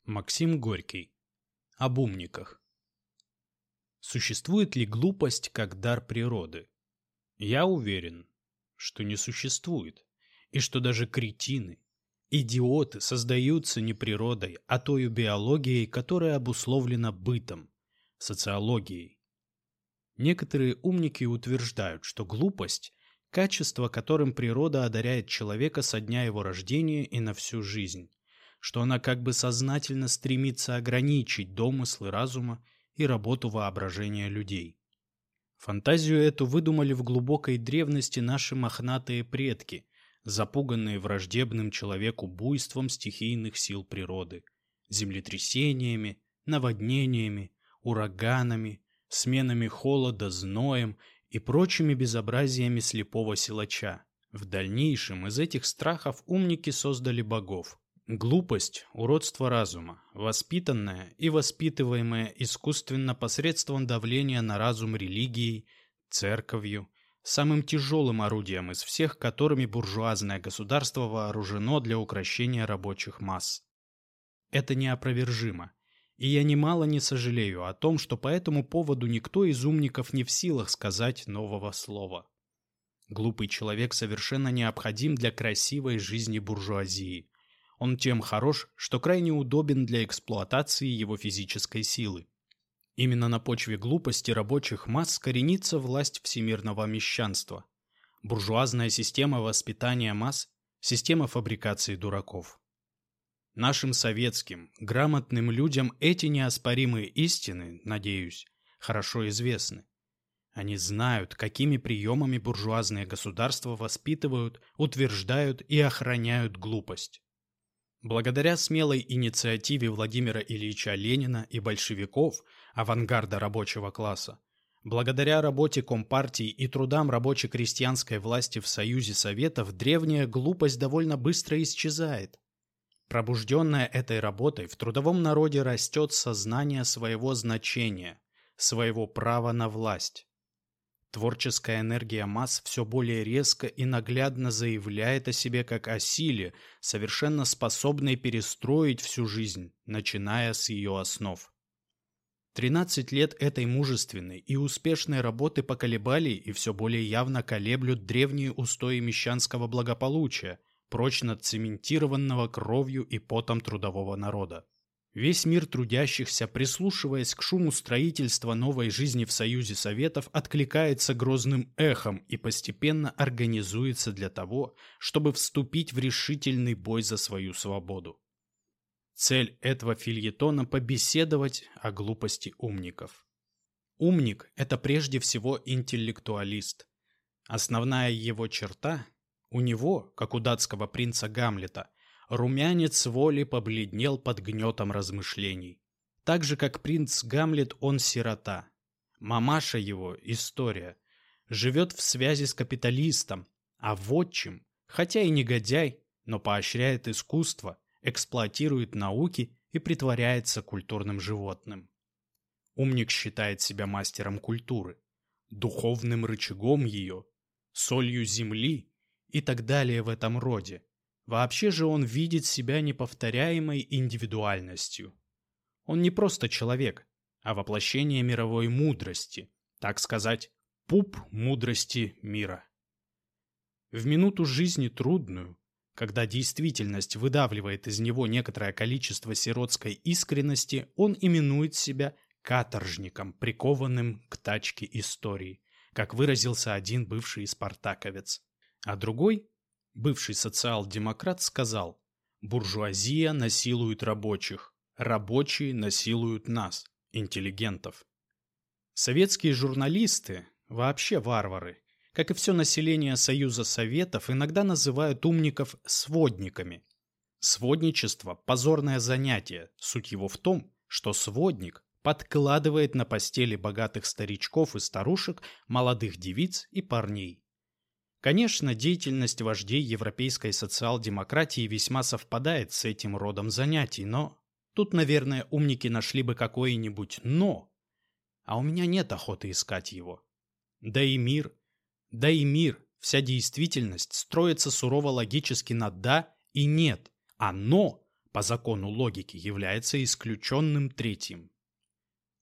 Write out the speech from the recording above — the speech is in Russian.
Максим Горький. Об умниках. Существует ли глупость как дар природы? Я уверен, что не существует, и что даже кретины, идиоты создаются не природой, а той биологией, которая обусловлена бытом, социологией. Некоторые умники утверждают, что глупость – качество, которым природа одаряет человека со дня его рождения и на всю жизнь, что она как бы сознательно стремится ограничить домыслы разума и работу воображения людей. Фантазию эту выдумали в глубокой древности наши мохнатые предки, запуганные враждебным человеку буйством стихийных сил природы, землетрясениями, наводнениями, ураганами, сменами холода, зноем и прочими безобразиями слепого силача. В дальнейшем из этих страхов умники создали богов. Глупость – уродство разума, воспитанное и воспитываемое искусственно посредством давления на разум религией, церковью, самым тяжелым орудием из всех, которыми буржуазное государство вооружено для укрощения рабочих масс. Это неопровержимо, и я немало не сожалею о том, что по этому поводу никто из умников не в силах сказать нового слова. Глупый человек совершенно необходим для красивой жизни буржуазии. Он тем хорош, что крайне удобен для эксплуатации его физической силы. Именно на почве глупости рабочих масс коренится власть всемирного мещанства. Буржуазная система воспитания масс – система фабрикации дураков. Нашим советским, грамотным людям эти неоспоримые истины, надеюсь, хорошо известны. Они знают, какими приемами буржуазные государства воспитывают, утверждают и охраняют глупость. Благодаря смелой инициативе Владимира Ильича Ленина и большевиков, авангарда рабочего класса, благодаря работе Компартии и трудам рабоче-крестьянской власти в Союзе Советов, древняя глупость довольно быстро исчезает. Пробужденная этой работой, в трудовом народе растет сознание своего значения, своего права на власть. Творческая энергия масс все более резко и наглядно заявляет о себе как о силе, совершенно способной перестроить всю жизнь, начиная с ее основ. 13 лет этой мужественной и успешной работы поколебали и все более явно колеблют древние устои мещанского благополучия, прочно цементированного кровью и потом трудового народа. Весь мир трудящихся, прислушиваясь к шуму строительства новой жизни в Союзе Советов, откликается грозным эхом и постепенно организуется для того, чтобы вступить в решительный бой за свою свободу. Цель этого фельетона – побеседовать о глупости умников. Умник – это прежде всего интеллектуалист. Основная его черта – у него, как у датского принца Гамлета, румянец воли побледнел под гнетом размышлений. Так же, как принц Гамлет, он сирота. Мамаша его – история. Живет в связи с капиталистом, а вотчим, хотя и негодяй, но поощряет искусство, эксплуатирует науки и притворяется культурным животным. Умник считает себя мастером культуры, духовным рычагом ее, солью земли и так далее в этом роде. Вообще же он видит себя неповторяемой индивидуальностью. Он не просто человек, а воплощение мировой мудрости, так сказать, пуп мудрости мира. В минуту жизни трудную, когда действительность выдавливает из него некоторое количество сиротской искренности, он именует себя каторжником, прикованным к тачке истории, как выразился один бывший спартаковец. А другой, бывший социал-демократ, сказал: «Буржуазия насилует рабочих, рабочие насилуют нас, интеллигентов». Советские журналисты, вообще варвары, как и все население Союза Советов, иногда называют умников сводниками. Сводничество – позорное занятие, суть его в том, что сводник подкладывает на постели богатых старичков и старушек, молодых девиц и парней. Конечно, деятельность вождей европейской социал-демократии весьма совпадает с этим родом занятий, но тут, наверное, умники нашли бы какое-нибудь «но», а у меня нет охоты искать его. Да и мир, вся действительность строится сурово логически на «да» и «нет», а «но» по закону логики является исключенным третьим.